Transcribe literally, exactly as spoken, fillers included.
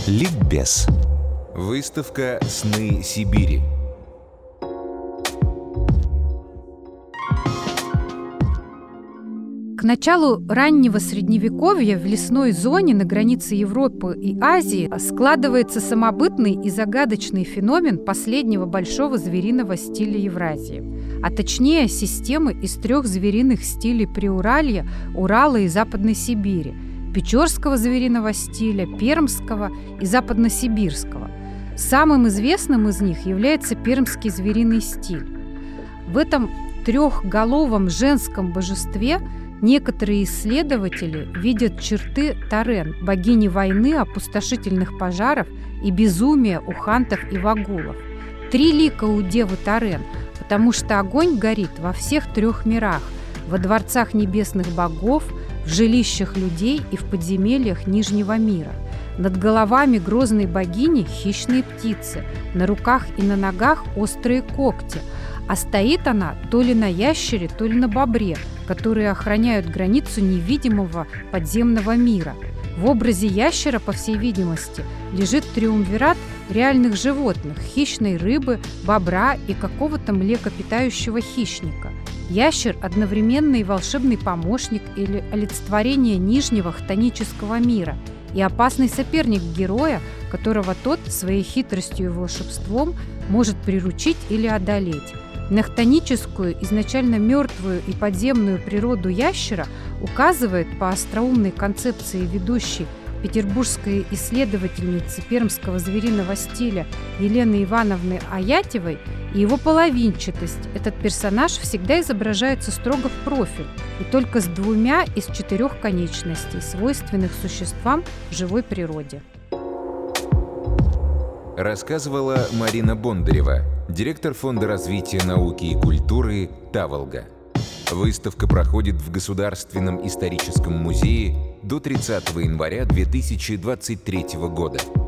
Ликбез. Выставка «Сны Сибири». К началу раннего Средневековья в лесной зоне на границе Европы и Азии складывается самобытный и загадочный феномен последнего большого звериного стиля Евразии, а точнее системы из трех звериных стилей Приуралья, Урала и Западной Сибири: печорского звериного стиля, пермского и западносибирского. Самым известным из них является пермский звериный стиль. В этом трехголовом женском божестве некоторые исследователи видят черты Тарен, богини войны, опустошительных пожаров и безумия у хантов и вагулов. Три лика у девы Тарен, потому что огонь горит во всех трех мирах: во дворцах небесных богов, в жилищах людей и в подземельях Нижнего мира. Над головами грозной богини хищные птицы, на руках и на ногах острые когти, а стоит она то ли на ящере, то ли на бобре, которые охраняют границу невидимого подземного мира. В образе ящера, по всей видимости, лежит триумвират реальных животных: хищной рыбы, бобра и какого-то млекопитающего хищника. Ящер – одновременно и волшебный помощник или олицетворение нижнего хтонического мира и опасный соперник героя, которого тот своей хитростью и волшебством может приручить или одолеть. На хтоническую, изначально мертвую и подземную природу ящера указывает по остроумной концепции ведущей петербургской исследовательницы пермского звериного стиля Елены Ивановны Аятьевой и его половинчатость. Этот персонаж всегда изображается строго в профиль и только с двумя из четырех конечностей, свойственных существам в живой природе. Рассказывала Марина Бондарева, директор Фонда развития науки и культуры «Таволга». Выставка проходит в Государственном историческом музее до тридцатого января две тысячи двадцать третьего года.